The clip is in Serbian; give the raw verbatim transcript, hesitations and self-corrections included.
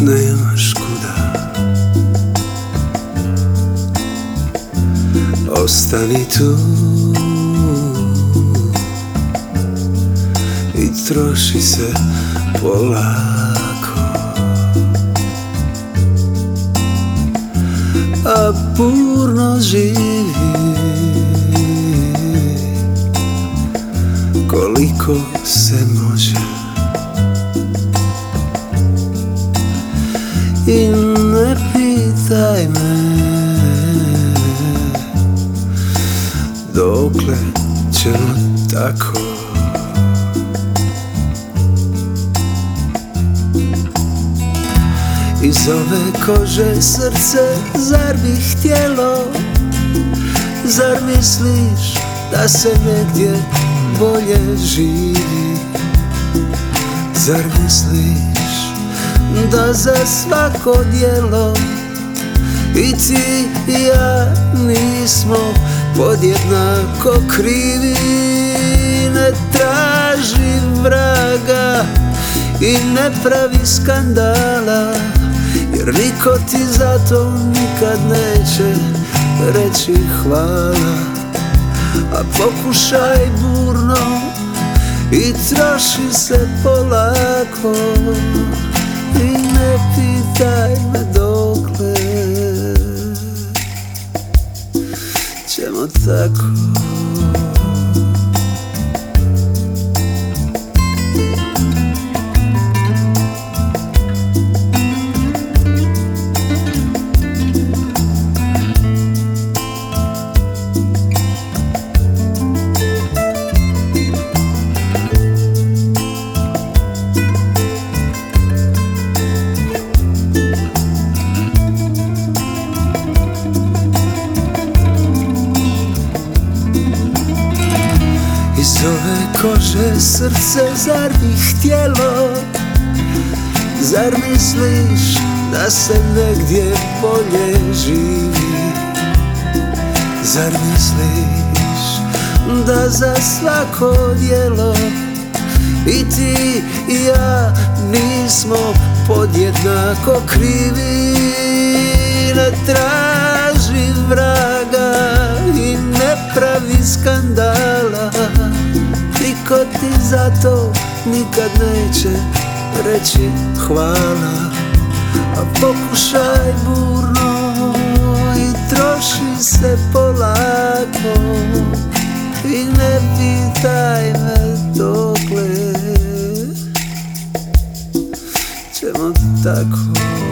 nemaš kuda. Ostani tu i troši se polako, a burno živi koliko se može. I ne pitaj me dokle ćemo tako. Iz ove kože srce zar bi htjelo, zar misliš da se negdje bolje živi? Zar misliš da za svako djelo i ti i ja nismo podjednako krivi? Ne traži vraga i ne pravi skandala, jer niko ti za to nikad neće reći hvala. A pokušaj burno i troši se polako i ne pitaj me dokle ćemo tako. Iz ove kože srce zar bi htjelo, zar misliš da se negdje bolje živi? Zar misliš da za svako djelo i ti i ja nismo podjednako krivi? Ne traži vraga i ne pravi skandala, niko ti za to nikad neće reći hvala. A pokušaj burno i troši se polako i ne pitaj me dokle ćemo tako.